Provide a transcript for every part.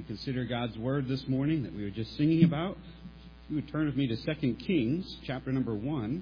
consider God's Word this morning that we were just singing about. If you would turn with me to 2 Kings, chapter number 1.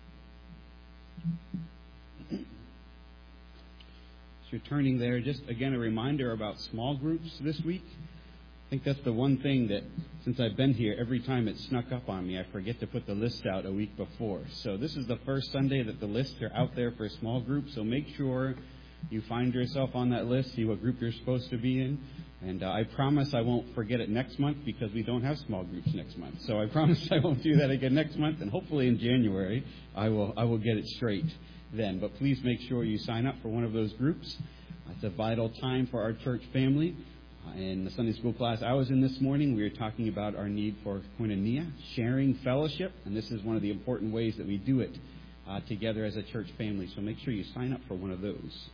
As you're turning there, just again a reminder about small groups this week. I think that's the one thing that, since I've been here, every time it snuck up on me, I forget to put the list out a week before. So this is the first Sunday that the lists are out there for a small group, so make sure you find yourself on that list, see what group you're supposed to be in. And I promise I won't forget it next month because we don't have small groups next month. So I promise I won't do that again next month, and hopefully in January I will get it straight then. But please make sure you sign up for one of those groups. It's a vital time for our church family. In the Sunday school class I was in this morning, we were talking about our need for koinonia, sharing fellowship, and this is one of the important ways that we do it together as a church family. So make sure you sign up for one of those.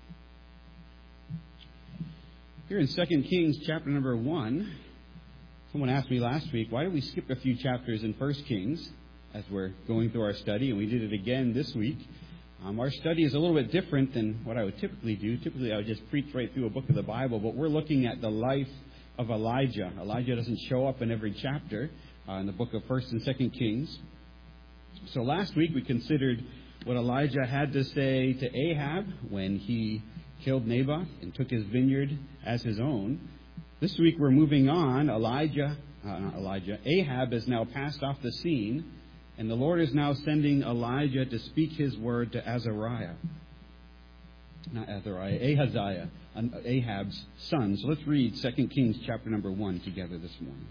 Here in 2 Kings chapter number 1, someone asked me last week, why did we skip a few chapters in 1 Kings as we're going through our study, and we did it again this week. Our study is a little bit different than what I would typically do. Typically, I would just preach right through a book of the Bible, but we're looking at the life of Elijah. Elijah doesn't show up in every chapter in the book of 1 and 2 Kings. So last week, we considered what Elijah had to say to Ahab when he killed Naboth and took his vineyard as his own. This week, we're moving on. Ahab has now passed off the scene, and the Lord is now sending Elijah to speak his word to Ahaziah, Ahab's son. So let's read 2 Kings chapter number 1 together this morning.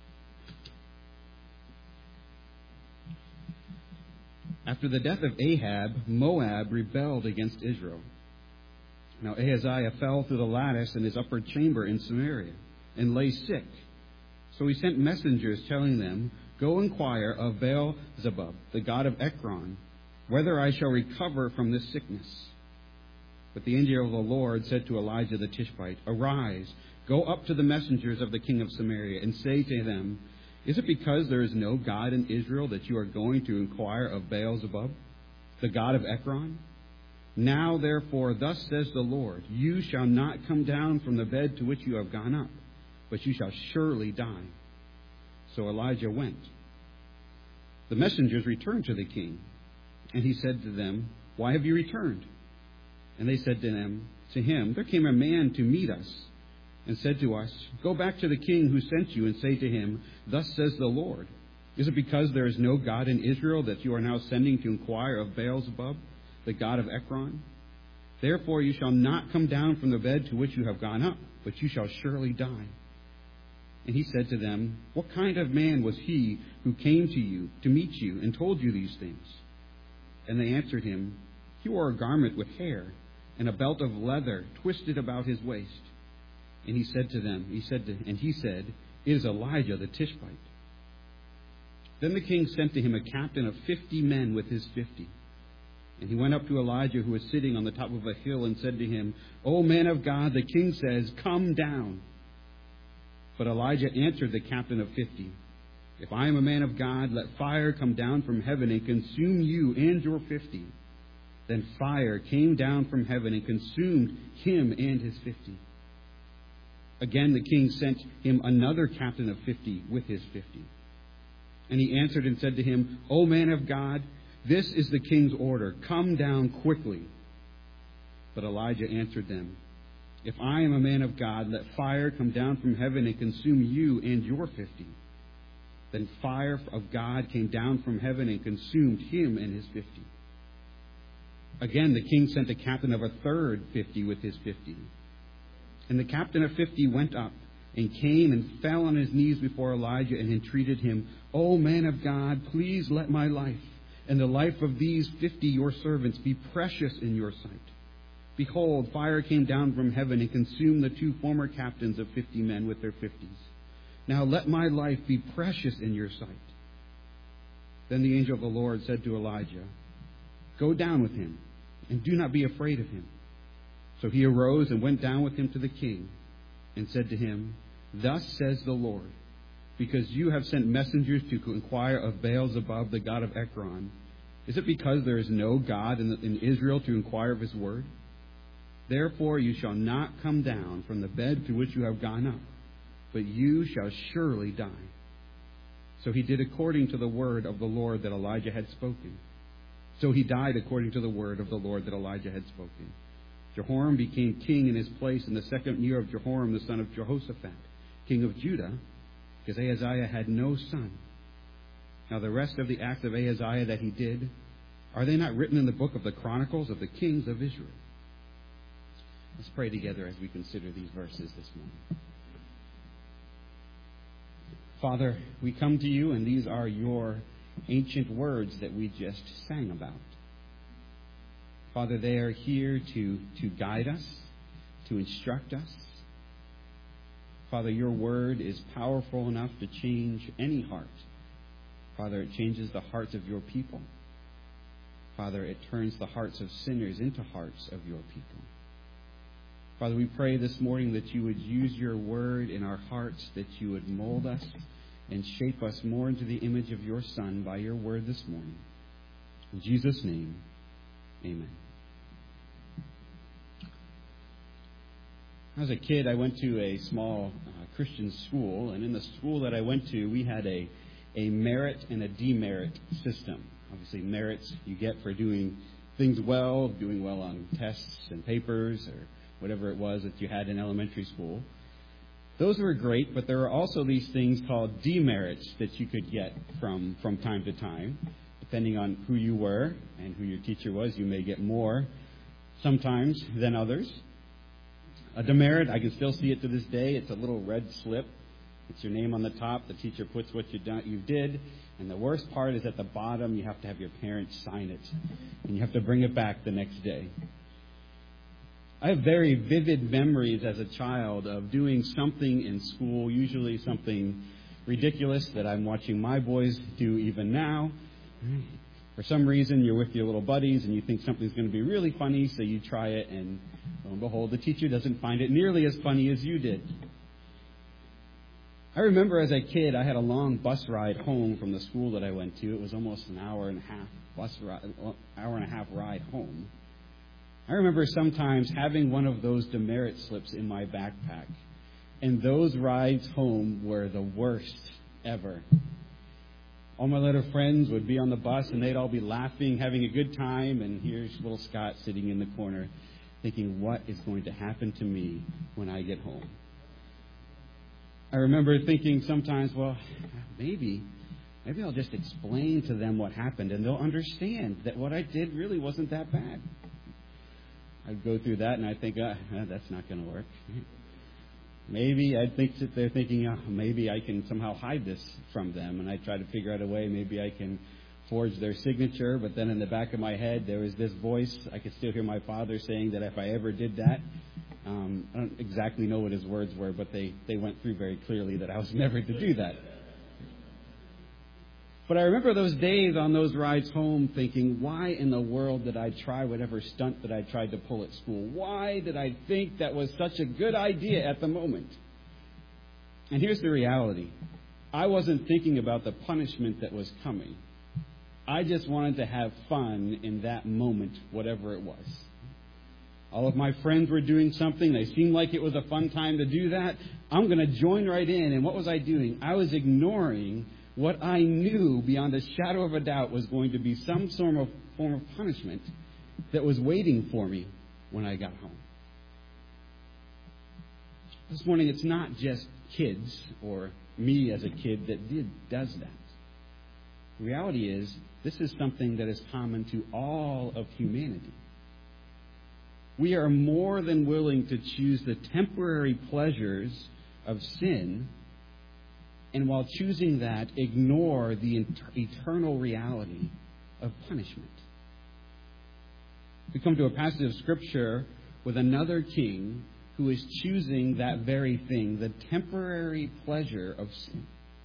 After the death of Ahab, Moab rebelled against Israel. Now Ahaziah fell through the lattice in his upper chamber in Samaria and lay sick. So he sent messengers telling them, "Go inquire of Baal-zebub, the god of Ekron, whether I shall recover from this sickness." But the angel of the Lord said to Elijah the Tishbite, "Arise, go up to the messengers of the king of Samaria, and say to them, Is it because there is no God in Israel that you are going to inquire of Baal-zebub, the god of Ekron? Now, therefore, thus says the Lord, you shall not come down from the bed to which you have gone up, but you shall surely die." So Elijah went. The messengers returned to the king, and he said to them, "Why have you returned?" And they said to him, "There came a man to meet us, and said to us, Go back to the king who sent you, and say to him, Thus says the Lord, Is it because there is no God in Israel that you are now sending to inquire of Baal-zebub, the god of Ekron? Therefore you shall not come down from the bed to which you have gone up, but you shall surely die." And he said to them, "What kind of man was he who came to you to meet you and told you these things?" And they answered him, "He wore a garment with hair and a belt of leather twisted about his waist." And he said to them, "It is Elijah the Tishbite." Then the king sent to him a captain of 50 men with his 50. And he went up to Elijah, who was sitting on the top of a hill, and said to him, "O man of God, the king says, come down." But Elijah answered the captain of 50, "If I am a man of God, let fire come down from heaven and consume you and your 50. Then fire came down from heaven and consumed him and his 50. Again the king sent him another captain of 50 with his 50. And he answered and said to him, "O man of God, this is the king's order. Come down quickly." But Elijah answered them, "If I am a man of God, let fire come down from heaven and consume you and your 50. Then fire of God came down from heaven and consumed him and his 50. Again, the king sent a captain of a third 50 with his 50. And the captain of 50 went up and came and fell on his knees before Elijah and entreated him, "O man of God, please let my life and the life of these 50 your servants be precious in your sight. Behold, fire came down from heaven and consumed the 2 former captains of 50 men with their 50s. Now let my life be precious in your sight." Then the angel of the Lord said to Elijah, "Go down with him, and do not be afraid of him." So he arose and went down with him to the king, and said to him, "Thus says the Lord, because you have sent messengers to inquire of Baal-zebub, the god of Ekron, is it because there is no God in Israel to inquire of his word? Therefore you shall not come down from the bed to which you have gone up, but you shall surely die." So he did according to the word of the Lord that Elijah had spoken. So he died according to the word of the Lord that Elijah had spoken. Jehoram became king in his place in the 2nd year of Jehoram, the son of Jehoshaphat, king of Judah, because Ahaziah had no son. Now the rest of the acts of Ahaziah that he did, are they not written in the book of the Chronicles of the kings of Israel? Let's pray together as we consider these verses this morning. Father, we come to you, and these are your ancient words that we just sang about. Father, they are here to guide us, to instruct us. Father, your word is powerful enough to change any heart. Father, it changes the hearts of your people. Father, it turns the hearts of sinners into hearts of your people. Father, we pray this morning that you would use your word in our hearts, that you would mold us and shape us more into the image of your Son by your word this morning. In Jesus' name, amen. As a kid, I went to a small Christian school, and in the school that I went to, we had a merit and a demerit system. Obviously, merits you get for doing things well, doing well on tests and papers, or whatever it was that you had in elementary school. Those were great, but there were also these things called demerits that you could get from time to time. Depending on who you were and who your teacher was, you may get more sometimes than others. A demerit, I can still see it to this day. It's a little red slip. It's your name on the top. The teacher puts what you did. And the worst part is at the bottom, you have to have your parents sign it. And you have to bring it back the next day. I have very vivid memories as a child of doing something in school, usually something ridiculous that I'm watching my boys do even now. For some reason, you're with your little buddies and you think something's going to be really funny, so you try it, and lo and behold, the teacher doesn't find it nearly as funny as you did. I remember as a kid, I had a long bus ride home from the school that I went to. It was almost an hour and a half ride home. I remember sometimes having one of those demerit slips in my backpack, and those rides home were the worst ever. All my little friends would be on the bus, and they'd all be laughing, having a good time, and here's little Scott sitting in the corner thinking, what is going to happen to me when I get home? I remember thinking sometimes, well, maybe I'll just explain to them what happened, and they'll understand that what I did really wasn't that bad. I'd go through that, and I'd think, that's not going to work. Maybe I'd think that they're thinking, maybe I can somehow hide this from them, and I'd try to figure out a way, maybe I can forge their signature, but then in the back of my head, there was this voice. I could still hear my father saying that if I ever did that, I don't exactly know what his words were, but they went through very clearly that I was never to do that. But I remember those days on those rides home thinking, why in the world did I try whatever stunt that I tried to pull at school? Why did I think that was such a good idea at the moment? And here's the reality. I wasn't thinking about the punishment that was coming. I just wanted to have fun in that moment, whatever it was. All of my friends were doing something. They seemed like it was a fun time to do that. I'm going to join right in. And what was I doing? I was ignoring what I knew beyond a shadow of a doubt was going to be some form of punishment that was waiting for me when I got home. This morning, it's not just kids or me as a kid that does that. The reality is, this is something that is common to all of humanity. We are more than willing to choose the temporary pleasures of sin, and while choosing that, ignore the eternal reality of punishment. We come to a passage of Scripture with another king who is choosing that very thing, the temporary pleasure of sin.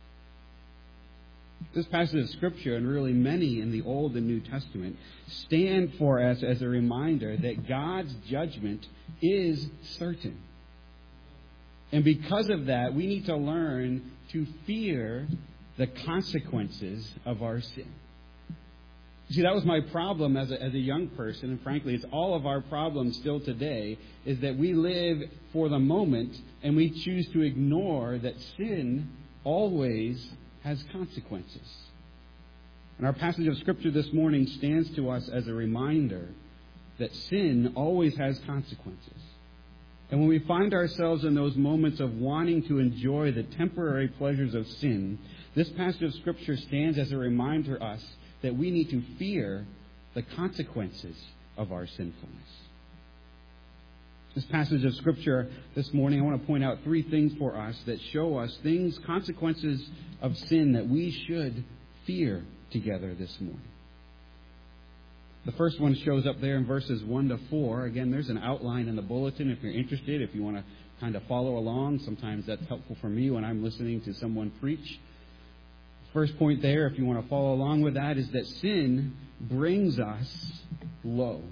This passage of Scripture, and really many in the Old and New Testament, stand for us as a reminder that God's judgment is certain. And because of that, we need to learn to fear the consequences of our sin. See, that was my problem as a young person, and frankly, it's all of our problems still today, is that we live for the moment and we choose to ignore that sin always has consequences. And our passage of Scripture this morning stands to us as a reminder that sin always has consequences. And when we find ourselves in those moments of wanting to enjoy the temporary pleasures of sin, this passage of Scripture stands as a reminder to us that we need to fear the consequences of our sinfulness. This passage of Scripture this morning, I want to point out three things for us that show us consequences of sin that we should fear together this morning. The first one shows up there in verses 1 to 4. Again, there's an outline in the bulletin if you're interested, if you want to kind of follow along. Sometimes that's helpful for me when I'm listening to someone preach. First point there, if you want to follow along with that, is that sin brings us low.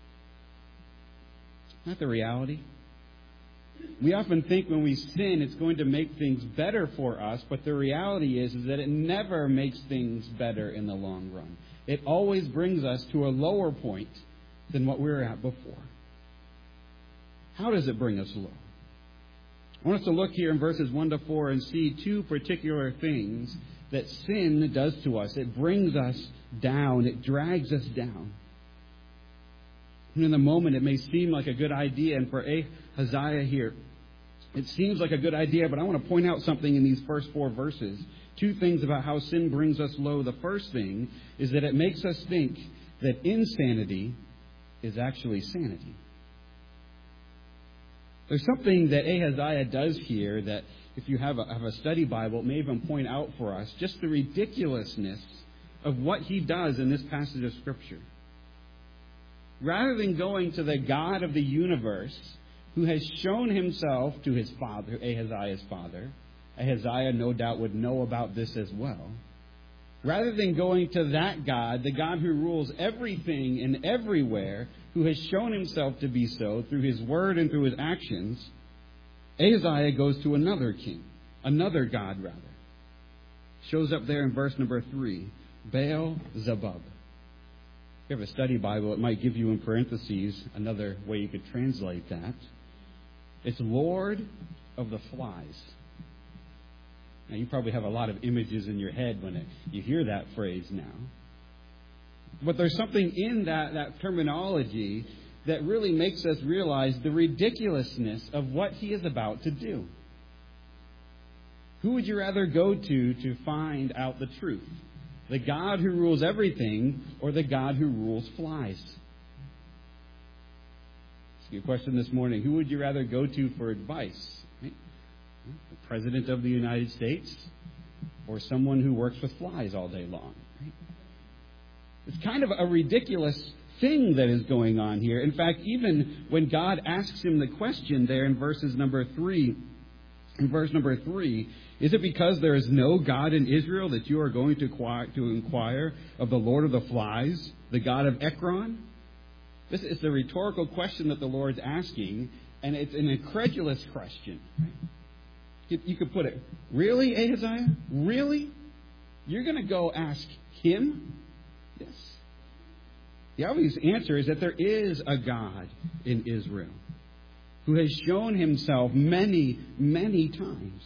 Not the reality. We often think when we sin, it's going to make things better for us, but the reality is that it never makes things better in the long run. It always brings us to a lower point than what we were at before. How does it bring us low? I want us to look here in verses 1 to 4 and see two particular things that sin does to us. It brings us down. It drags us down. And in the moment, it may seem like a good idea. And for Ahaziah here, it seems like a good idea. But I want to point out something in these first 4 verses. Two things about how sin brings us low. The first thing is that it makes us think that insanity is actually sanity. There's something that Ahaziah does here that if you have a study Bible, it may even point out for us just the ridiculousness of what he does in this passage of Scripture. Rather than going to the God of the universe who has shown himself to his father, Ahaziah's father, Ahaziah no doubt would know about this as well. Rather than going to that God, the God who rules everything and everywhere, who has shown himself to be so through his word and through his actions, Ahaziah goes to another king, another God rather. Shows up there in verse number 3, Baal-zebub. If you have a study Bible, it might give you in parentheses another way you could translate that. It's Lord of the Flies. Now, you probably have a lot of images in your head when you hear that phrase now. But there's something in that terminology that really makes us realize the ridiculousness of what he is about to do. Who would you rather go to find out the truth? The God who rules everything or the God who rules flies? Ask you a question this morning. Who would you rather go to for advice? Right? The President of the United States or someone who works with flies all day long? Right? It's kind of a ridiculous thing that is going on here. In fact, even when God asks him the question there in verse number 3, is it because there is no God in Israel that you are going to inquire of the Lord of the Flies, the God of Ekron? This is the rhetorical question that the Lord's asking, and it's an incredulous question. You could put it, really, Ahaziah? Really? You're going to go ask him? Yes. The obvious answer is that there is a God in Israel who has shown himself many, many times.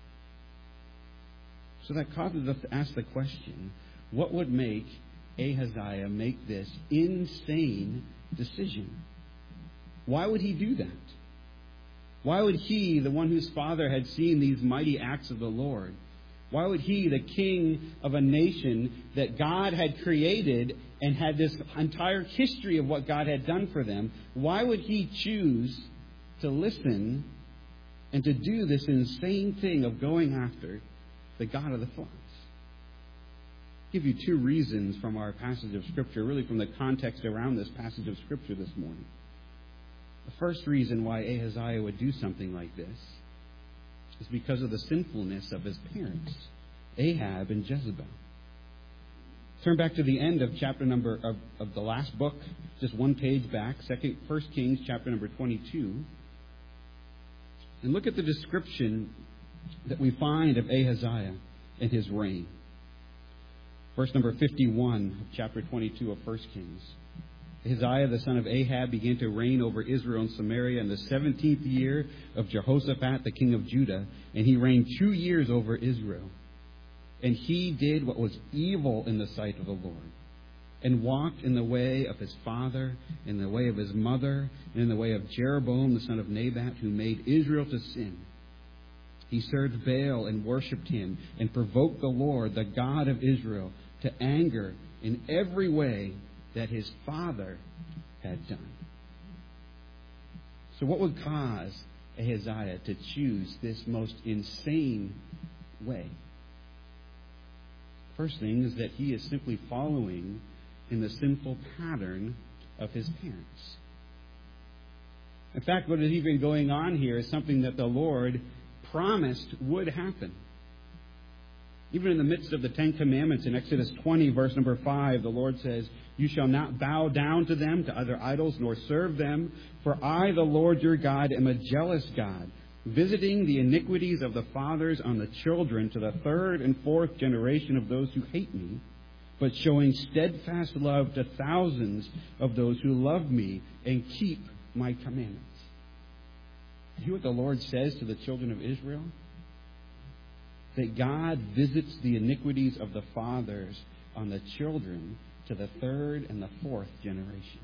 So that causes us to ask the question, what would make Ahaziah make this insane decision? Why would he do that? Why would he, the one whose father had seen these mighty acts of the Lord, why would he, the king of a nation that God had created and had this entire history of what God had done for them, why would he choose to listen and to do this insane thing of going after the God of the flies? I'll give you two reasons from our passage of Scripture, really from the context around this passage of Scripture this morning. The first reason why Ahaziah would do something like this is because of the sinfulness of his parents, Ahab and Jezebel. Turn back to the end of chapter number of the last book, just one page back, 1 Kings chapter number 22. And look at the description that we find of Ahaziah and his reign. Verse number 51 of chapter 22 of 1 Kings. Ahaziah, the son of Ahab, began to reign over Israel and Samaria in the 17th year of Jehoshaphat, the king of Judah, and he reigned 2 years over Israel. And he did what was evil in the sight of the Lord, and walked in the way of his father, in the way of his mother, and in the way of Jeroboam, the son of Nebat, who made Israel to sin. He served Baal and worshipped him, and provoked the Lord, the God of Israel, to anger in every way that his father had done. So what would cause Ahaziah to choose this most insane way? First thing is that he is simply following in the sinful pattern of his parents. In fact, what is even going on here is something that the Lord promised would happen. Even in the midst of the Ten Commandments in Exodus 20, verse number 5, the Lord says, "You shall not bow down to them, to other idols, nor serve them. For I, the Lord your God, am a jealous God, visiting the iniquities of the fathers on the children to the third and fourth generation of those who hate me, but showing steadfast love to thousands of those who love me and keep my commandments." You hear what the Lord says to the children of Israel? That God visits the iniquities of the fathers on the children to the third and the fourth generation.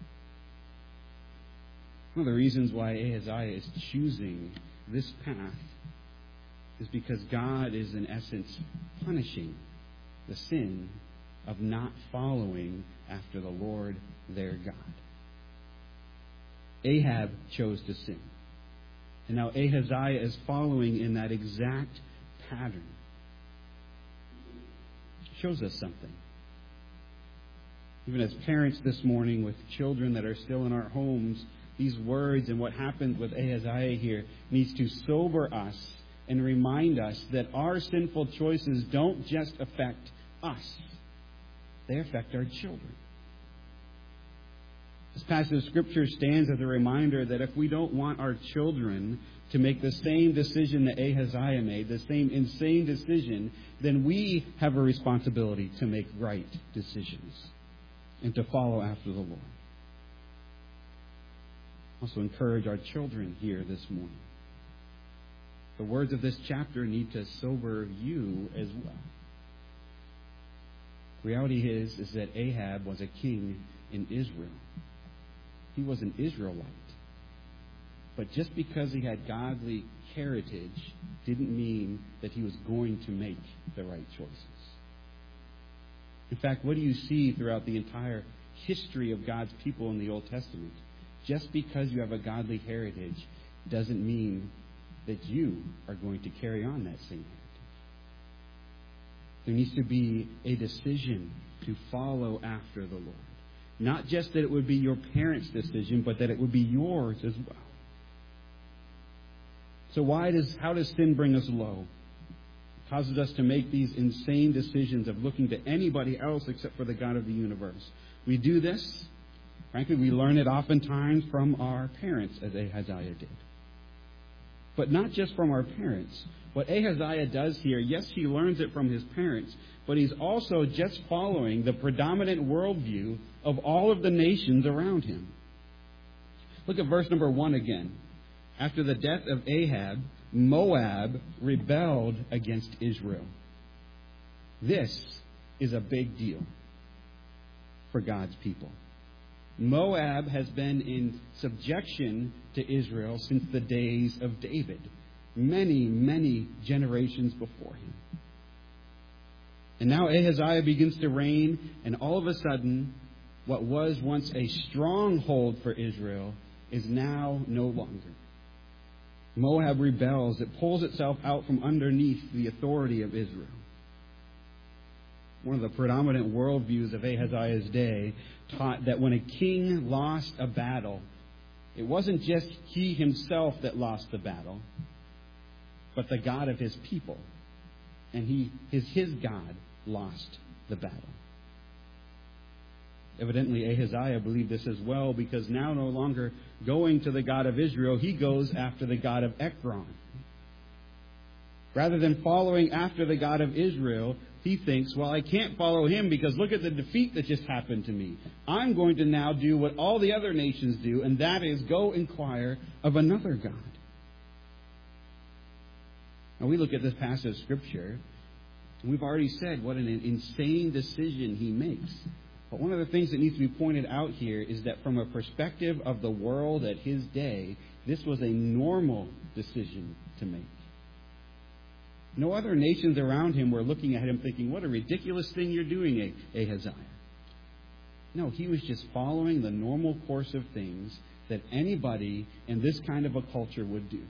One of the reasons why Ahaziah is choosing this path is because God is, in essence, punishing the sin of not following after the Lord their God. Ahab chose to sin. And now Ahaziah is following in that exact pattern. It shows us something. Even as parents this morning with children that are still in our homes, these words and what happened with Ahaziah here needs to sober us and remind us that our sinful choices don't just affect us. They affect our children. This passage of Scripture stands as a reminder that if we don't want our children to make the same decision that Ahaziah made, the same insane decision, then we have a responsibility to make right decisions and to follow after the Lord. Also encourage our children here this morning. The words of this chapter need to sober you as well. The reality is that Ahab was a king in Israel. He was an Israelite. But just because he had godly heritage didn't mean that he was going to make the right choices. In fact, what do you see throughout the entire history of God's people in the Old Testament? Just because you have a godly heritage doesn't mean that you are going to carry on that same heritage. There needs to be a decision to follow after the Lord. Not just that it would be your parents' decision, but that it would be yours as well. So how does sin bring us low? It causes us to make these insane decisions of looking to anybody else except for the God of the universe. We do this, frankly, we learn it oftentimes from our parents, as Ahaziah did. But not just from our parents. What Ahaziah does here, yes, he learns it from his parents, but he's also just following the predominant worldview of all of the nations around him. Look at verse number 1 again. After the death of Ahab, Moab rebelled against Israel. This is a big deal for God's people. Moab has been in subjection to Israel since the days of David, many, many generations before him. And now Ahaziah begins to reign, and all of a sudden, what was once a stronghold for Israel is now no longer. Moab rebels. It pulls itself out from underneath the authority of Israel. One of the predominant worldviews of Ahaziah's day taught that when a king lost a battle, it wasn't just he himself that lost the battle, but the God of his people. And his God lost the battle. Evidently, Ahaziah believed this as well, because now no longer going to the God of Israel, he goes after the God of Ekron. Rather than following after the God of Israel, he thinks, well, I can't follow him because look at the defeat that just happened to me. I'm going to now do what all the other nations do, and that is go inquire of another God. Now, we look at this passage of Scripture, and we've already said what an insane decision he makes. But one of the things that needs to be pointed out here is that from a perspective of the world at his day, this was a normal decision to make. No other nations around him were looking at him thinking, what a ridiculous thing you're doing, Ahaziah. No, he was just following the normal course of things that anybody in this kind of a culture would do.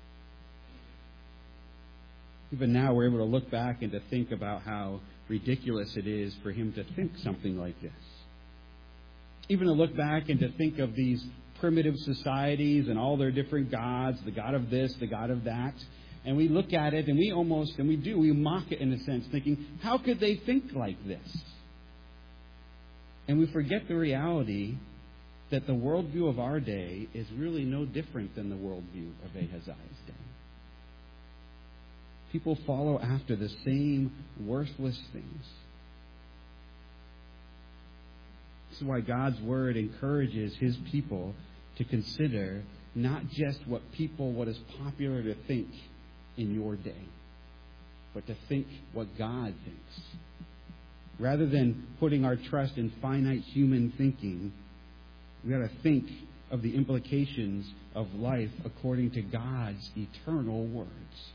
Even now, we're able to look back and to think about how ridiculous it is for him to think something like this. Even to look back and to think of these primitive societies and all their different gods, the god of this, the god of that. And we look at it and we mock it in a sense, thinking, how could they think like this? And we forget the reality that the worldview of our day is really no different than the worldview of Ahaziah's day. People follow after the same worthless things. This is why God's Word encourages His people to consider not just what is popular to think in your day, but to think what God thinks. Rather than putting our trust in finite human thinking, we got to think of the implications of life according to God's eternal words.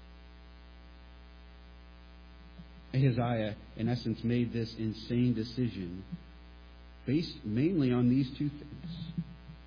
Ahaziah, in essence, made this insane decision based mainly on these two things: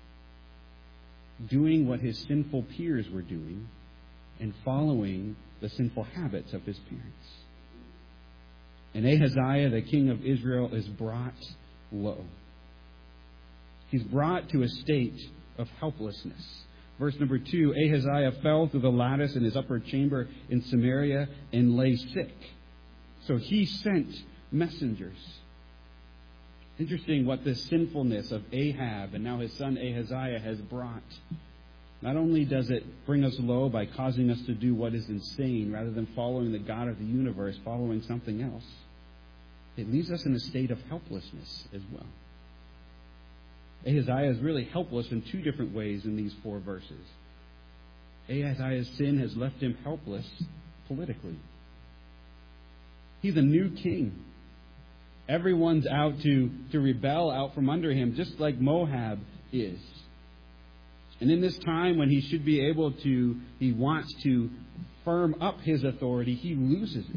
doing what his sinful peers were doing and following the sinful habits of his parents. And Ahaziah, the king of Israel, is brought low. He's brought to a state of helplessness. Verse number 2, Ahaziah fell through the lattice in his upper chamber in Samaria and lay sick. So he sent messengers. Interesting what this sinfulness of Ahab and now his son Ahaziah has brought. Not only does it bring us low by causing us to do what is insane rather than following the God of the universe, following something else, it leaves us in a state of helplessness as well. Ahaziah is really helpless in two different ways in these 4 verses. Ahaziah's sin has left him helpless politically. He's a new king. Everyone's out to rebel out from under him, just like Moab is. And in this time when he should be able to, he wants to firm up his authority, he loses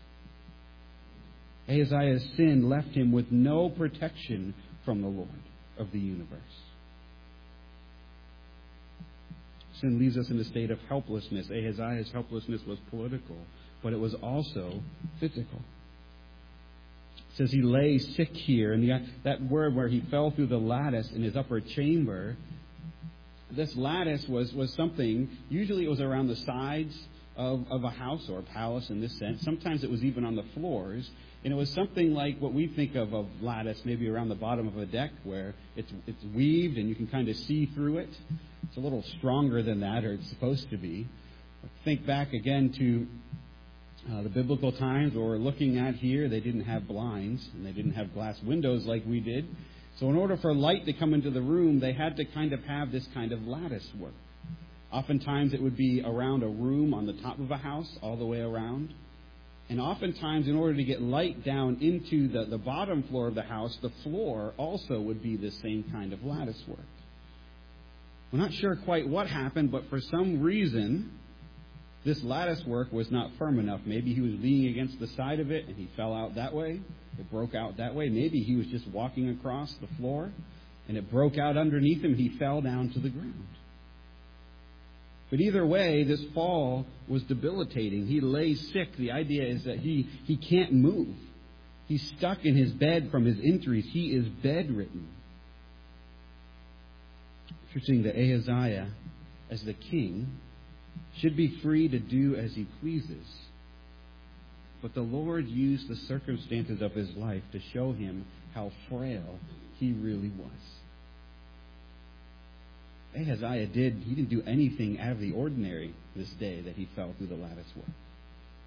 it. Ahaziah's sin left him with no protection from the Lord of the universe. Sin leaves us in a state of helplessness. Ahaziah's helplessness was political, but it was also physical. It says he lay sick here, and that word where he fell through the lattice in his upper chamber, this lattice was something, usually it was around the sides of a house or a palace in this sense. Sometimes it was even on the floors. And it was something like what we think of lattice, maybe around the bottom of a deck where it's weaved and you can kind of see through it. It's a little stronger than that, or it's supposed to be. Think back again to the biblical times where we're looking at here. They didn't have blinds and they didn't have glass windows like we did. So in order for light to come into the room, they had to kind of have this kind of lattice work. Oftentimes it would be around a room on the top of a house, all the way around. And oftentimes, in order to get light down into the bottom floor of the house, the floor also would be the same kind of lattice work. We're not sure quite what happened, but for some reason, this lattice work was not firm enough. Maybe he was leaning against the side of it and he fell out that way. It broke out that way. Maybe he was just walking across the floor and it broke out underneath him. He fell down to the ground. But either way, this fall was debilitating. He lay sick. The idea is that he can't move. He's stuck in his bed from his injuries. He is bedridden. Interesting that Ahaziah, as the king, should be free to do as he pleases. But the Lord used the circumstances of his life to show him how frail he really was. Ahaziah didn't do anything out of the ordinary this day that he fell through the lattice work.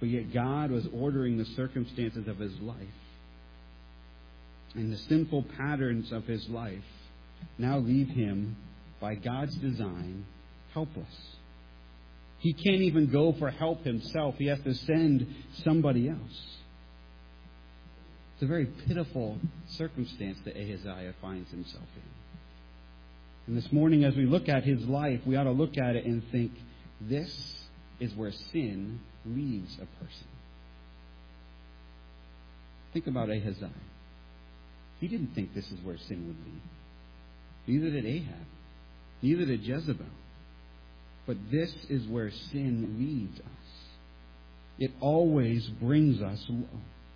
But yet God was ordering the circumstances of his life. And the sinful patterns of his life now leave him, by God's design, helpless. He can't even go for help himself. He has to send somebody else. It's a very pitiful circumstance that Ahaziah finds himself in. And this morning, as we look at his life, we ought to look at it and think, this is where sin leaves a person. Think about Ahaziah. He didn't think this is where sin would lead. Neither did Ahab. Neither did Jezebel. But this is where sin leads us. It always brings us low.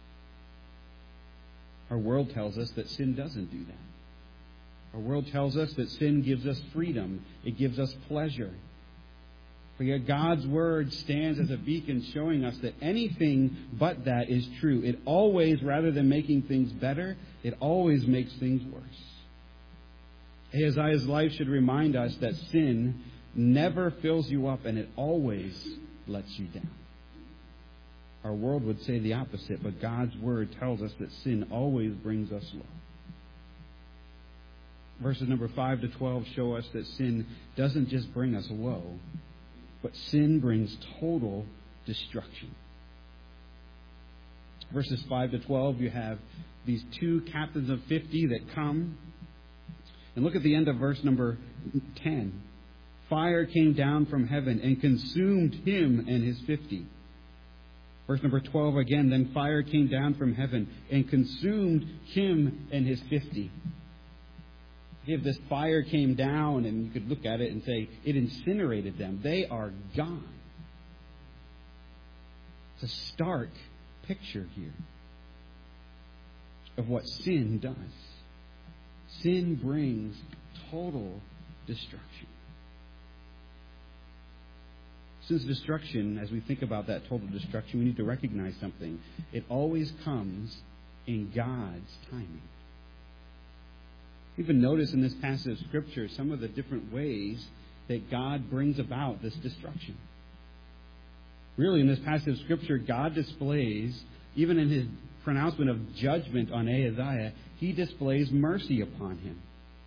Our world tells us that sin doesn't do that. Our world tells us that sin gives us freedom. It gives us pleasure. But yet God's Word stands as a beacon showing us that anything but that is true. It always, rather than making things better, it always makes things worse. Ahaziah's life should remind us that sin never fills you up and it always lets you down. Our world would say the opposite, but God's Word tells us that sin always brings us low. Verses number 5 to 12 show us that sin doesn't just bring us low, but sin brings total destruction. Verses 5 to 12, you have these two captains of 50 that come. And look at the end of verse number 10. Fire came down from heaven and consumed him and his 50. Verse number 12 again, then fire came down from heaven and consumed him and his 50. If this fire came down, and you could look at it and say, it incinerated them. They are gone. It's a stark picture here of what sin does. Sin brings total destruction. Sin's destruction, as we think about that total destruction, we need to recognize something. It always comes in God's timing. Even notice in this passage of Scripture some of the different ways that God brings about this destruction. Really, in this passage of Scripture, God displays, even in his pronouncement of judgment on Ahaziah, he displays mercy upon him.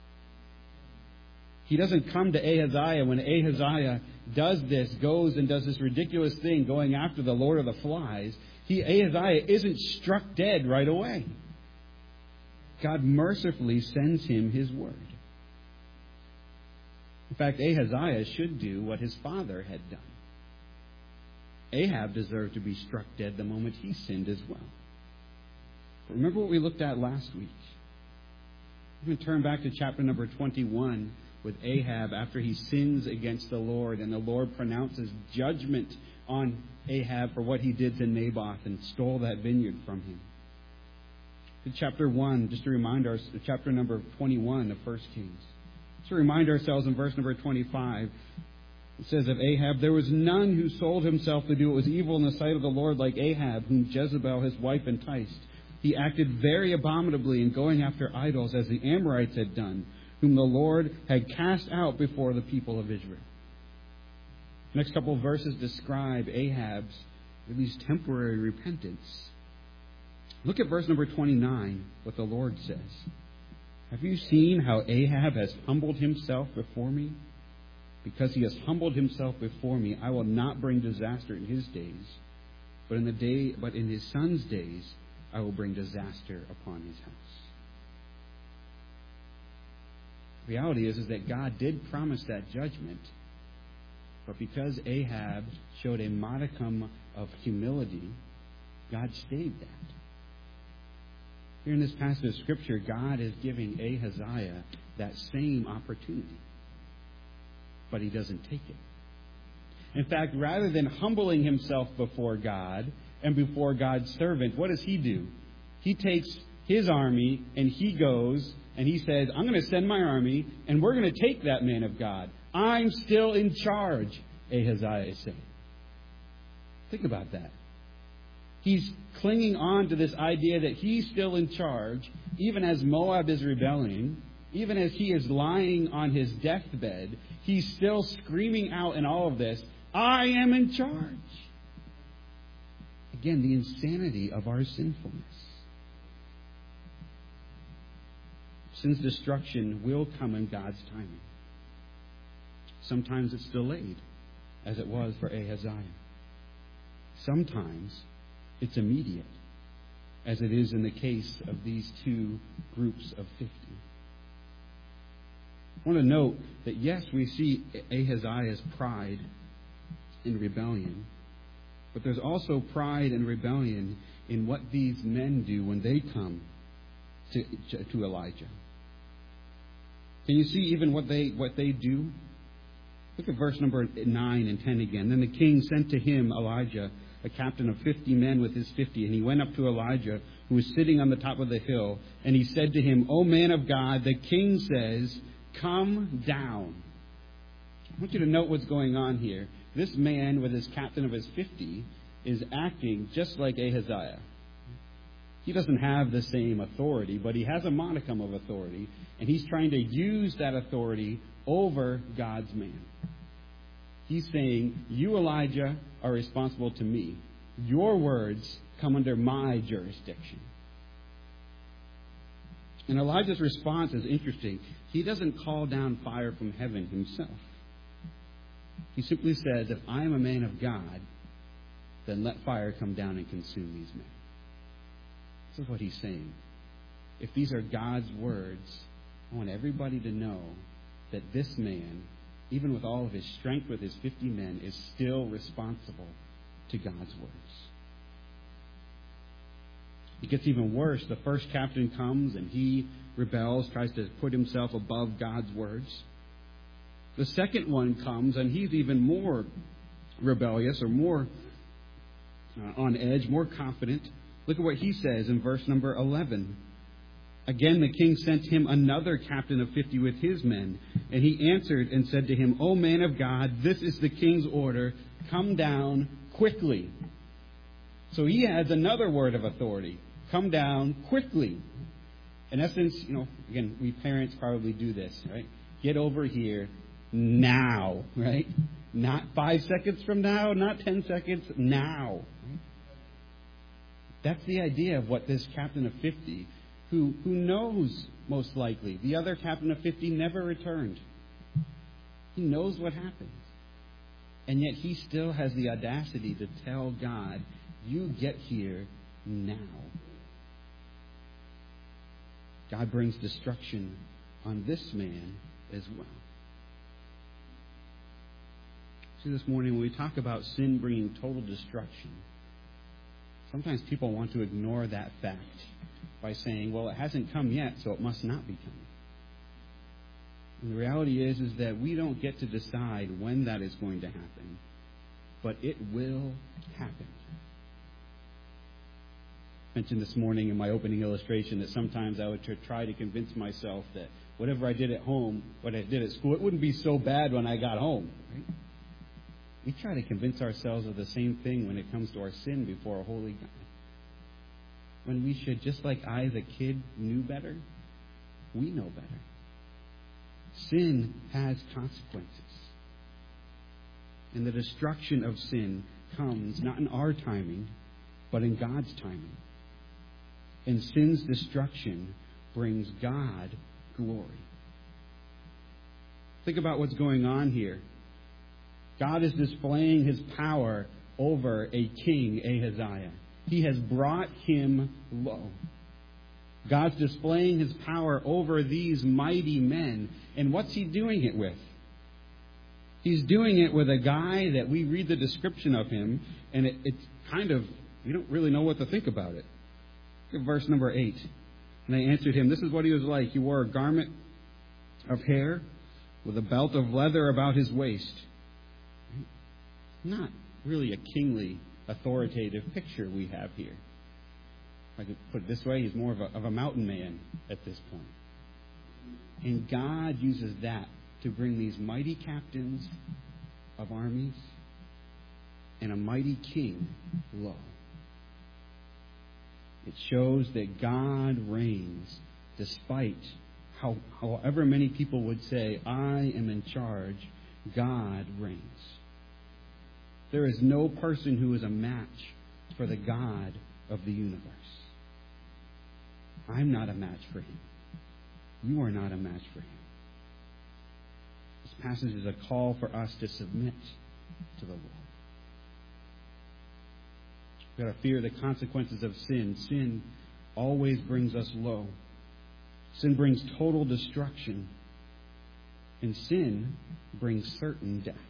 He doesn't come to Ahaziah when Ahaziah does this, goes and does this ridiculous thing, going after the Lord of the Flies. Ahaziah isn't struck dead right away. God mercifully sends him his word. In fact, Ahaziah should do what his father had done. Ahab deserved to be struck dead the moment he sinned as well. Remember what we looked at last week. We're going to turn back to chapter number 21 with Ahab after he sins against the Lord, and the Lord pronounces judgment on Ahab for what he did to Naboth and stole that vineyard from him. To chapter 1, just to remind us, chapter number 21 of 1 Kings. To remind ourselves in verse number 25, it says of Ahab, there was none who sold himself to do what was evil in the sight of the Lord like Ahab, whom Jezebel his wife enticed. He acted very abominably in going after idols, as the Amorites had done, whom the Lord had cast out before the people of Israel. The next couple of verses describe Ahab's, at least temporary, repentance. Look at verse number 29, what the Lord says. Have you seen how Ahab has humbled himself before me? Because he has humbled himself before me, I will not bring disaster in his days, but in his son's days I will bring disaster upon his house. The reality is that God did promise that judgment, but because Ahab showed a modicum of humility, God stayed that. Here in this passage of Scripture, God is giving Ahaziah that same opportunity, but he doesn't take it. In fact, rather than humbling himself before God and before God's servant, what does he do? He takes his army and he goes and he says, I'm going to send my army and we're going to take that man of God. I'm still in charge, Ahaziah is saying. Think about that. He's clinging on to this idea that he's still in charge, even as Moab is rebelling, even as he is lying on his deathbed. He's still screaming out in all of this, I am in charge. Again, the insanity of our sinfulness. Sin's destruction will come in God's timing. Sometimes it's delayed, as it was for Ahaziah. Sometimes it's immediate, as it is in the case of these two groups of 50. I want to note that, yes, we see Ahaziah's pride and rebellion, but there's also pride and rebellion in what these men do when they come to Elijah. Can you see even what they do? Look at verse number 9 and 10 again. Then the king sent to him Elijah, a captain of 50 men with his 50, and he went up to Elijah, who was sitting on the top of the hill, and he said to him, O man of God, the king says, come down. I want you to note what's going on here. This man with his captain of his 50 is acting just like Ahaziah. He doesn't have the same authority, but he has a modicum of authority, and he's trying to use that authority over God's man. He's saying, you, Elijah, are responsible to me. Your words come under my jurisdiction. And Elijah's response is interesting. He doesn't call down fire from heaven himself. He simply says, if I am a man of God, then let fire come down and consume these men. This is what he's saying. If these are God's words, I want everybody to know that this man, even with all of his strength with his 50 men, is still responsible to God's words. It gets even worse. The first captain comes and he rebels, tries to put himself above God's words. The second one comes and he's even more rebellious or more on edge, more confident. Look at what he says in verse number 11. Again, the king sent him another captain of 50 with his men. And he answered and said to him, O man of God, this is the king's order. Come down quickly. So he adds another word of authority. Come down quickly. In essence, again, we parents probably do this, right? Get over here now, right? Not 5 seconds from now, not 10 seconds, now. Right? That's the idea of what this captain of 50, who knows most likely the other captain of 50 never returned. He knows what happened. And yet he still has the audacity to tell God, you get here now. God brings destruction on this man as well. See, this morning when we talk about sin bringing total destruction, sometimes people want to ignore that fact by saying, well, it hasn't come yet, so it must not be coming. And the reality is that we don't get to decide when that is going to happen, but it will happen. I mentioned this morning in my opening illustration that sometimes I would try to convince myself that whatever I did at home, what I did at school, it wouldn't be so bad when I got home. Right? We try to convince ourselves of the same thing when it comes to our sin before a holy God. When we should, just like I as a kid knew better, we know better. Sin has consequences. And the destruction of sin comes not in our timing, but in God's timing. And sin's destruction brings God glory. Think about what's going on here. God is displaying his power over a king, Ahaziah. He has brought him low. God's displaying his power over these mighty men. And what's he doing it with? He's doing it with a guy that we read the description of him, and it's kind of, we don't really know what to think about it. Look at verse number 8. And they answered him, this is what he was like. He wore a garment of hair with a belt of leather about his waist. Not really a kingly, authoritative picture we have here. If I could put it this way, he's more of a mountain man at this point. And God uses that to bring these mighty captains of armies and a mighty king low. It shows that God reigns despite however many people would say, I am in charge. God reigns. There is no person who is a match for the God of the universe. I'm not a match for him. You are not a match for him. This passage is a call for us to submit to the Lord. We've got to fear the consequences of sin. Sin always brings us low. Sin brings total destruction. And sin brings certain death.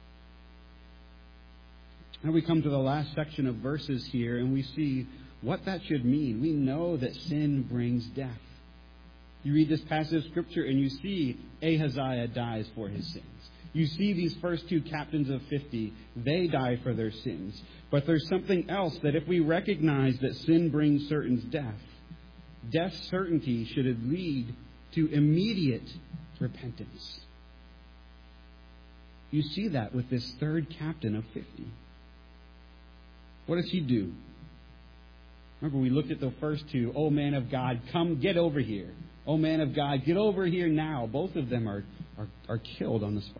Now we come to the last section of verses here, and we see what that should mean. We know that sin brings death. You read this passage of Scripture and you see Ahaziah dies for his sins. You see these first two captains of 50, they die for their sins. But there's something else, that if we recognize that sin brings certain death, death's certainty should lead to immediate repentance. You see that with this third captain of 50. What does he do? Remember, we looked at the first two. Oh, man of God, come, get over here. Oh, man of God, get over here now. Both of them are killed on the spot.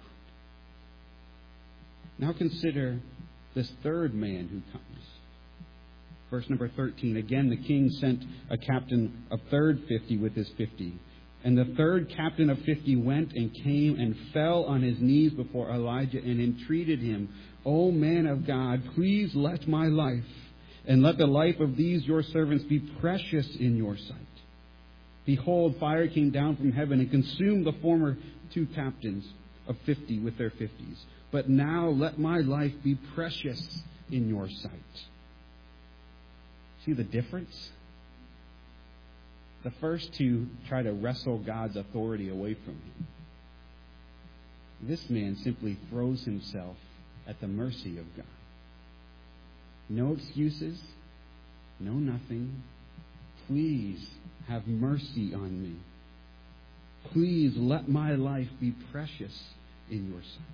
Now consider this third man who comes. Verse number 13. Again, the king sent a captain of third 50 with his 50. And the third captain of 50 went and came and fell on his knees before Elijah and entreated him, O man of God, please let my life and let the life of these your servants be precious in your sight. Behold, fire came down from heaven and consumed the former two captains of 50 with their 50s. But now let my life be precious in your sight. See the difference? The first two try to wrestle God's authority away from him. This man simply throws himself at the mercy of God. No excuses, no nothing. Please have mercy on me. Please let my life be precious in your sight.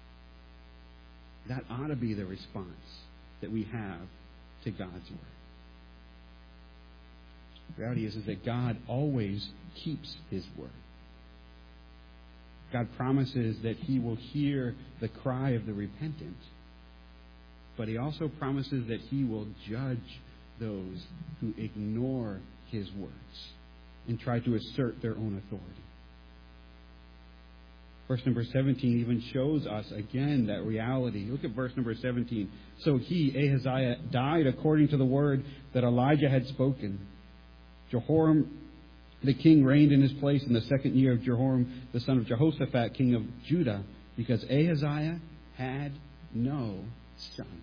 That ought to be the response that we have to God's word. The reality is that God always keeps his word. God promises that he will hear the cry of the repentant, but he also promises that he will judge those who ignore his words and try to assert their own authority. Verse number 17 even shows us again that reality. Look at verse number 17. So he, Ahaziah, died according to the word that Elijah had spoken. Jehoram the king reigned in his place in the second year of Jehoram, the son of Jehoshaphat, king of Judah, because Ahaziah had no son.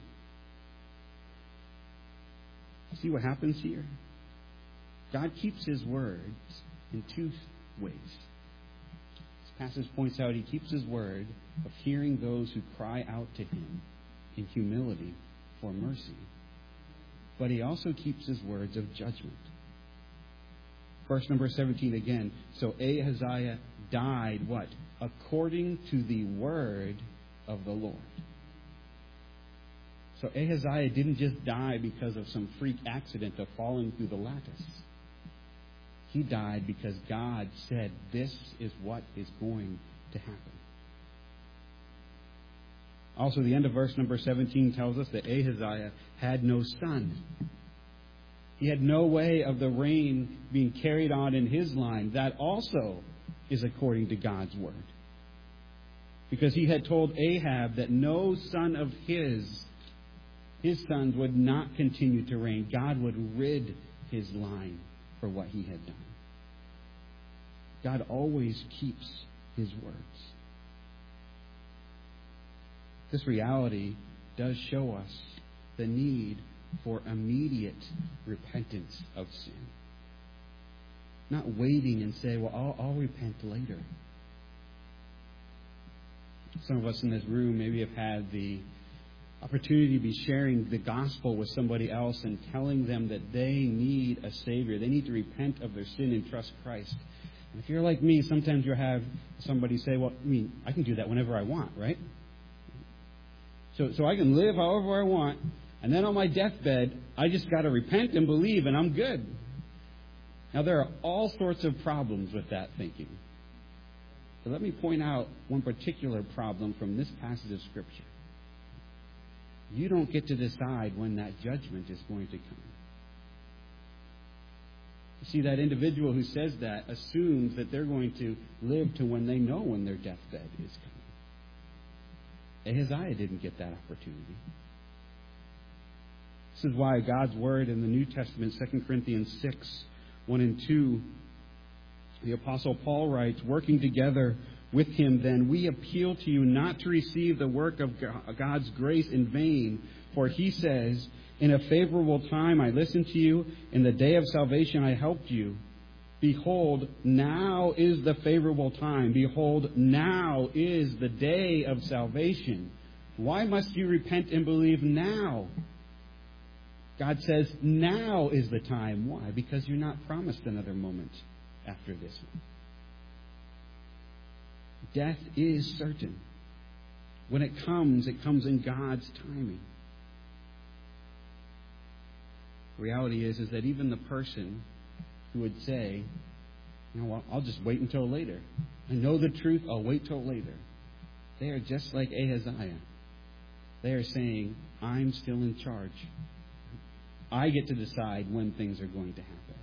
See what happens here? God keeps his words in two ways. This passage points out he keeps his word of hearing those who cry out to him in humility for mercy. But he also keeps his words of judgment. Verse number 17 again. So Ahaziah died, what? According to the word of the Lord. So Ahaziah didn't just die because of some freak accident of falling through the lattice. He died because God said this is what is going to happen. Also, the end of verse number 17 tells us that Ahaziah had no son. He had no way of the reign being carried on in his line. That also is according to God's word. Because he had told Ahab that no son of his sons would not continue to reign. God would rid his line for what he had done. God always keeps his words. This reality does show us the need for immediate repentance of sin. Not waiting and say, well, I'll repent later. Some of us in this room maybe have had the opportunity to be sharing the gospel with somebody else and telling them that they need a Savior. They need to repent of their sin and trust Christ. And if you're like me, sometimes you'll have somebody say, well, I can do that whenever I want, right? So I can live however I want, and then on my deathbed, I just got to repent and believe, and I'm good. Now, there are all sorts of problems with that thinking. But let me point out one particular problem from this passage of Scripture. You don't get to decide when that judgment is going to come. You see, that individual who says that assumes that they're going to live to when they know when their deathbed is coming. Ahaziah didn't get that opportunity. This is why God's Word in the New Testament, 2 Corinthians 6, 1 and 2, the Apostle Paul writes, working together with him, then, we appeal to you not to receive the work of God's grace in vain. For he says, in a favorable time I listened to you. In the day of salvation I helped you. Behold, now is the favorable time. Behold, now is the day of salvation. Why must you repent and believe now? God says, now is the time. Why? Because you're not promised another moment after this one. Death is certain. When it comes in God's timing. The reality is that even the person who would say, you know what, I'll just wait until later. I know the truth, I'll wait till later. They are just like Ahaziah. They are saying, I'm still in charge. I get to decide when things are going to happen.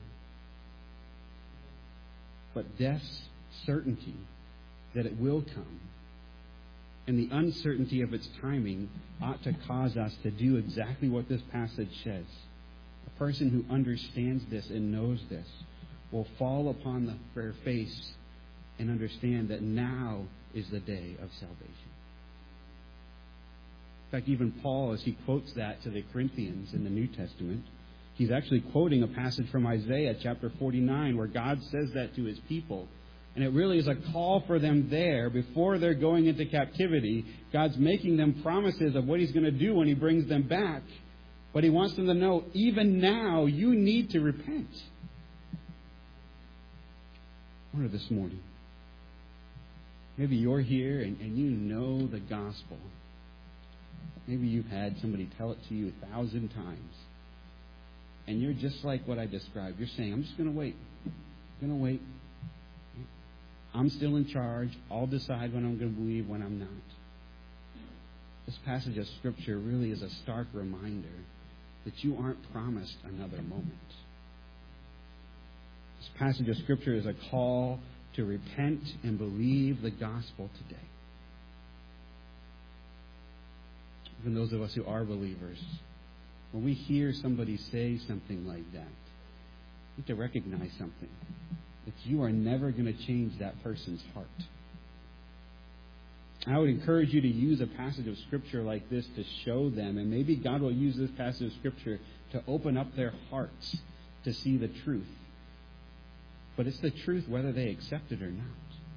But death's certainty that it will come, and the uncertainty of its timing ought to cause us to do exactly what this passage says. A person who understands this and knows this will fall upon their face and understand that now is the day of salvation. In fact, even Paul, as he quotes that to the Corinthians in the New Testament, he's actually quoting a passage from Isaiah chapter 49 where God says that to his people. And it really is a call for them there before they're going into captivity. God's making them promises of what He's going to do when He brings them back. But He wants them to know, even now, you need to repent. I wonder this morning, maybe you're here and you know the gospel. Maybe you've had somebody tell it to you 1,000 times. And you're just like what I described. You're saying, I'm just going to wait. I'm going to wait. I'm still in charge. I'll decide when I'm going to believe, when I'm not. This passage of Scripture really is a stark reminder that you aren't promised another moment. This passage of Scripture is a call to repent and believe the gospel today. Even those of us who are believers, when we hear somebody say something like that, we have to recognize something. That you are never going to change that person's heart. I would encourage you to use a passage of Scripture like this to show them, and maybe God will use this passage of Scripture to open up their hearts to see the truth. But it's the truth whether they accept it or not.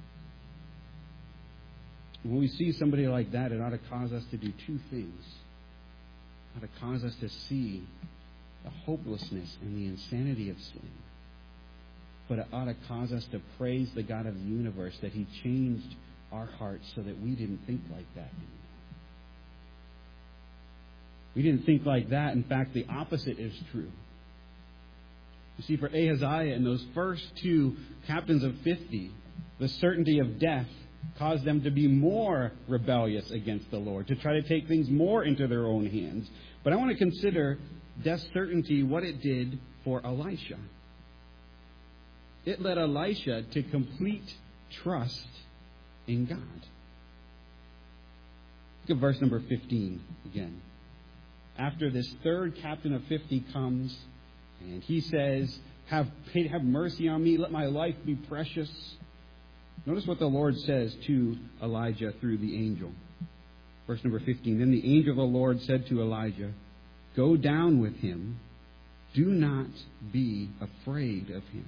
When we see somebody like that, it ought to cause us to do two things. It ought to cause us to see the hopelessness and the insanity of sin. But it ought to cause us to praise the God of the universe that He changed our hearts so that we didn't think like that anymore. We didn't think like that. In fact, the opposite is true. You see, for Ahaziah and those first two captains of 50, the certainty of death caused them to be more rebellious against the Lord, to try to take things more into their own hands. But I want to consider death's certainty, what it did for Elisha. It led Elisha to complete trust in God. Look at verse number 15 again. After this third captain of 50 comes, and he says, have mercy on me, let my life be precious. Notice what the Lord says to Elijah through the angel. Verse number 15. Then the angel of the Lord said to Elijah, go down with him. Do not be afraid of him.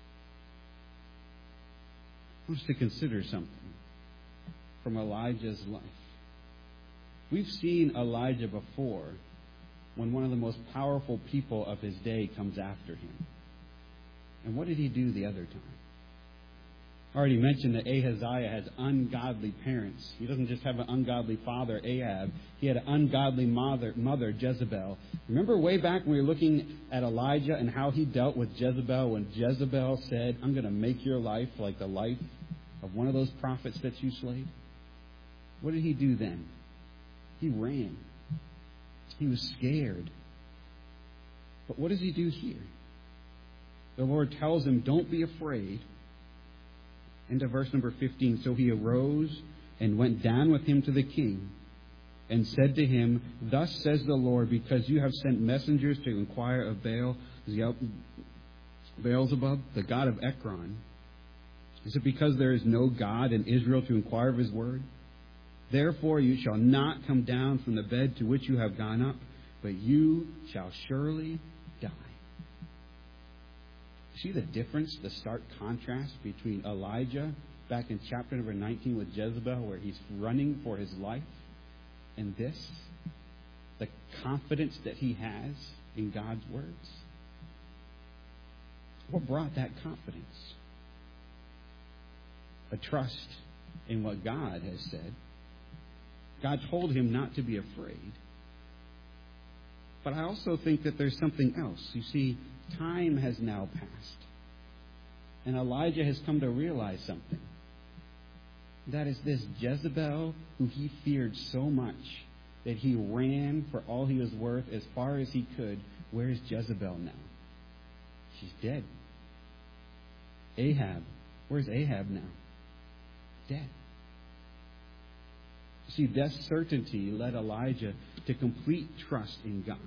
I want us to consider something from Elijah's life. We've seen Elijah before when one of the most powerful people of his day comes after him. And what did he do the other time? I already mentioned that Ahaziah has ungodly parents. He doesn't just have an ungodly father, Ahab. He had an ungodly mother, Jezebel. Remember way back when we were looking at Elijah and how he dealt with Jezebel when Jezebel said, I'm going to make your life like the life of one of those prophets that you slayed? What did he do then? He ran. He was scared. But what does he do here? The Lord tells him, don't be afraid. Into verse number 15. So he arose and went down with him to the king and said to him, thus says the Lord, because you have sent messengers to inquire of Beelzebub, the god of Ekron. Is it because there is no God in Israel to inquire of his word? Therefore you shall not come down from the bed to which you have gone up, but you shall surely die. See the difference, the stark contrast between Elijah back in chapter number 19 with Jezebel, where he's running for his life, and this, the confidence that he has in God's words. What brought that confidence? A trust in what God has said. God told him not to be afraid. But I also think that there's something else. You see, time has now passed. And Elijah has come to realize something. That is this Jezebel, who he feared so much that he ran for all he was worth as far as he could. Where is Jezebel now? She's dead. Ahab. Where's Ahab now? Dead. See, death's certainty led Elijah to complete trust in God.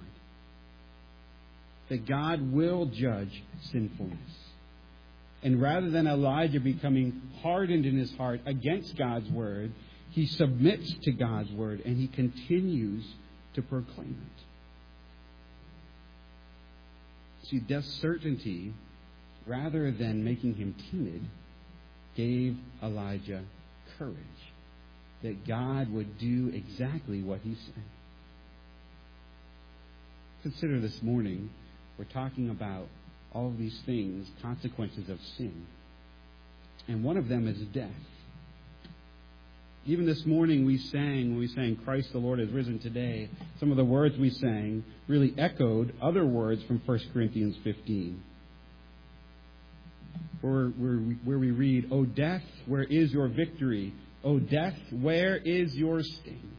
That God will judge sinfulness. And rather than Elijah becoming hardened in his heart against God's word, he submits to God's word and he continues to proclaim it. See, death's certainty, rather than making him timid, gave Elijah courage. That God would do exactly what he said. Consider this morning, we're talking about all these things, consequences of sin. And one of them is death. Even this morning when we sang, Christ the Lord has risen today, some of the words we sang really echoed other words from 1 Corinthians 15. Where we read, O death, where is your victory? O death, where is your sting?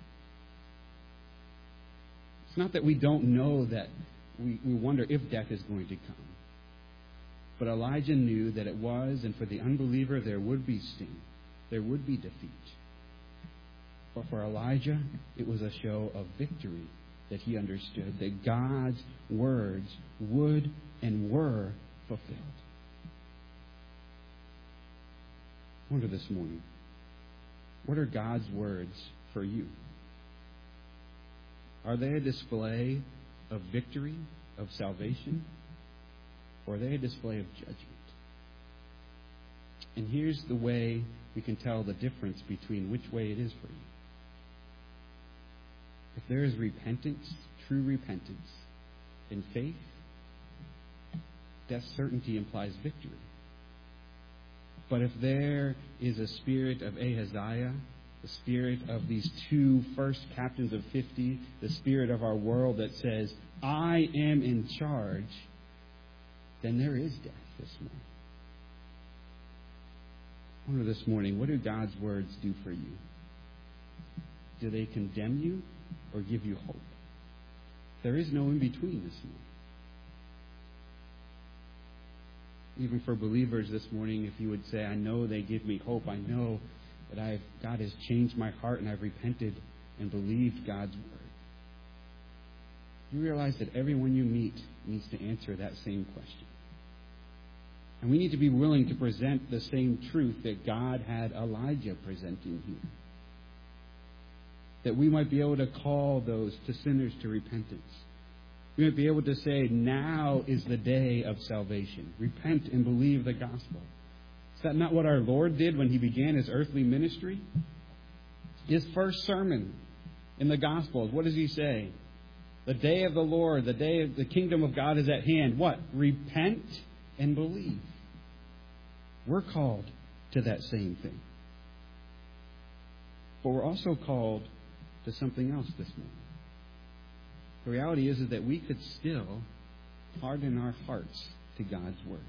It's not that we don't know that we wonder if death is going to come. But Elijah knew that it was, and for the unbeliever there would be sting. There would be defeat. But for Elijah, it was a show of victory that he understood that God's words would and were fulfilled. I wonder this morning, what are God's words for you? Are they a display of victory, of salvation? Or are they a display of judgment? And here's the way we can tell the difference between which way it is for you. If there is repentance, true repentance, in faith, death's certainty implies victory. But if there is a spirit of Ahaziah, the spirit of these two first captains of 50, the spirit of our world that says, I am in charge, then there is death this morning. I wonder this morning, what do God's words do for you? Do they condemn you or give you hope? There is no in between this morning. Even for believers this morning, if you would say, I know they give me hope. I know that God has changed my heart and I've repented and believed God's word. You realize that everyone you meet needs to answer that same question. And we need to be willing to present the same truth that God had Elijah presenting here. That we might be able to call those to sinners to repentance. We might be able to say, now is the day of salvation. Repent and believe the gospel. Is that not what our Lord did when he began his earthly ministry? His first sermon in the Gospels, what does he say? The day of the Lord, the day of the kingdom of God is at hand. What? Repent and believe. We're called to that same thing. But we're also called to something else this morning. The reality is that we could still harden our hearts to God's words.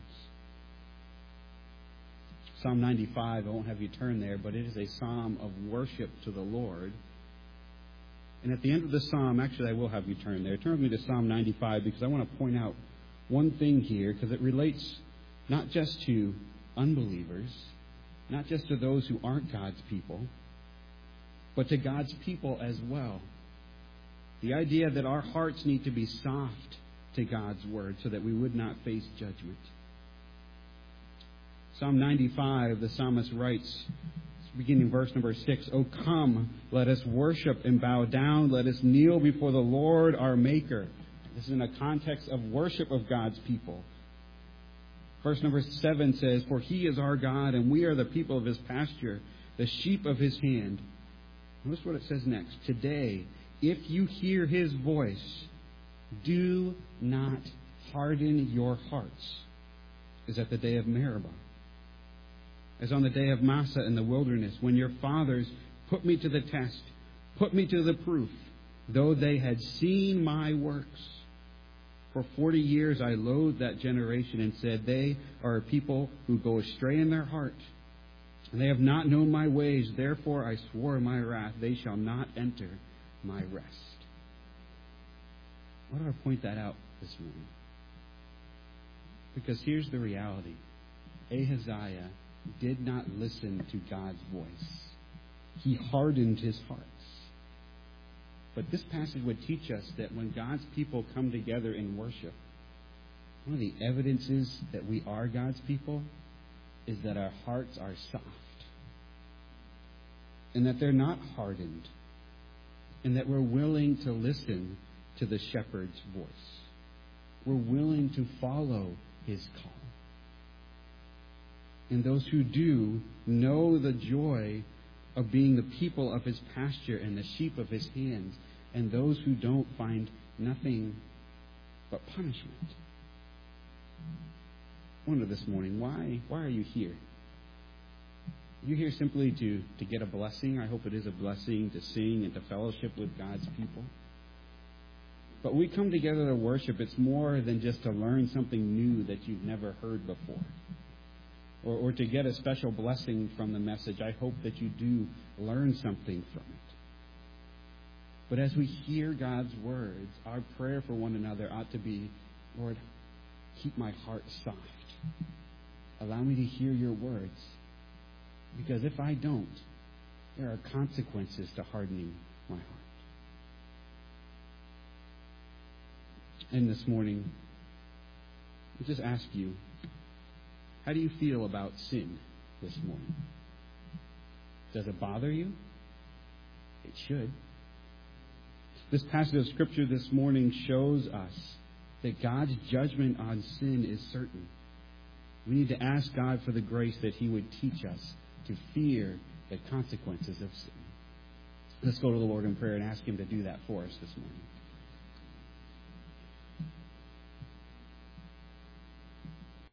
Psalm 95, I won't have you turn there, but it is a psalm of worship to the Lord. And at the end of the psalm, actually I will have you turn there. Turn with me to Psalm 95 because I want to point out one thing here because it relates not just to unbelievers, not just to those who aren't God's people, but to God's people as well. The idea that our hearts need to be soft to God's word so that we would not face judgment. Psalm 95, the psalmist writes, beginning verse number 6, "O come, let us worship and bow down. Let us kneel before the Lord our Maker." This is in a context of worship of God's people. Verse number 7 says, "For he is our God, and we are the people of his pasture, the sheep of his hand." Notice what it says next. "Today, if you hear his voice, do not harden your hearts, as at the day of Meribah, as on the day of Massah in the wilderness, when your fathers put me to the test, put me to the proof, though they had seen my works. For 40 years I loathed that generation and said, they are a people who go astray in their heart, and they have not known my ways. Therefore I swore in my wrath, they shall not enter my rest." Why do I point that out this morning? Because here's the reality. Ahaziah did not listen to God's voice. He hardened his hearts. But this passage would teach us that when God's people come together in worship, one of the evidences that we are God's people is that our hearts are soft. And that they're not hardened. And that we're willing to listen to the shepherd's voice. We're willing to follow his call. And those who do know the joy of being the people of his pasture and the sheep of his hands. And those who don't find nothing but punishment. I wonder this morning, why are you here? Are you here simply to get a blessing? I hope it is a blessing to sing and to fellowship with God's people. But we come together to worship. It's more than just to learn something new that you've never heard before. Or to get a special blessing from the message. I hope that you do learn something from it. But as we hear God's words, our prayer for one another ought to be, Lord, keep my heart soft. Allow me to hear your words. Because if I don't, there are consequences to hardening my heart. And this morning, I just ask you, how do you feel about sin this morning? Does it bother you? It should. This passage of Scripture this morning shows us that God's judgment on sin is certain. We need to ask God for the grace that he would teach us to fear the consequences of sin. Let's go to the Lord in prayer and ask him to do that for us this morning.